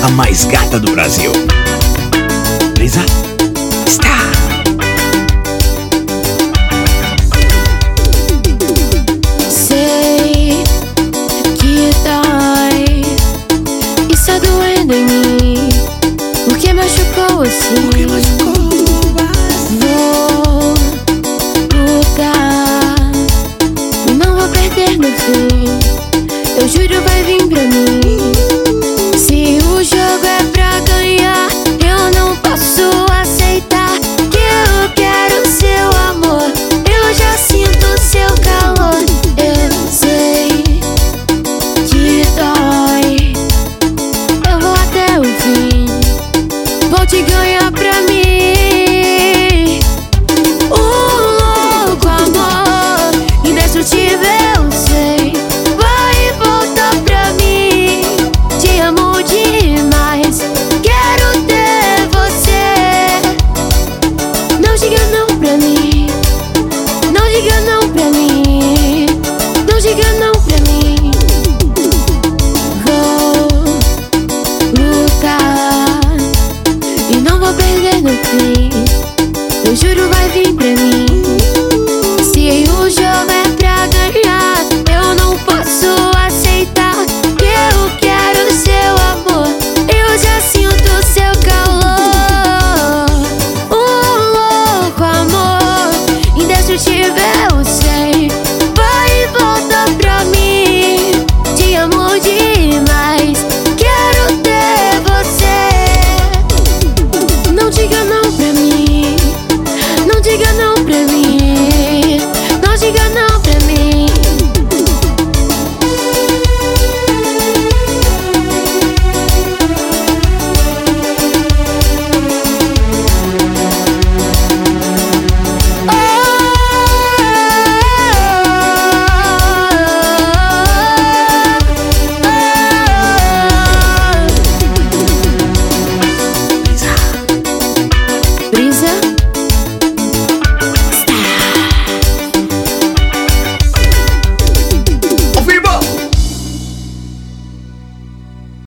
a mais gata do Brasil. Brisa está. Sei que dói, está doendo em mim, porque machucou assim. Vou lutar, não vou perder no fim. Eu juro, vai vir pra mim.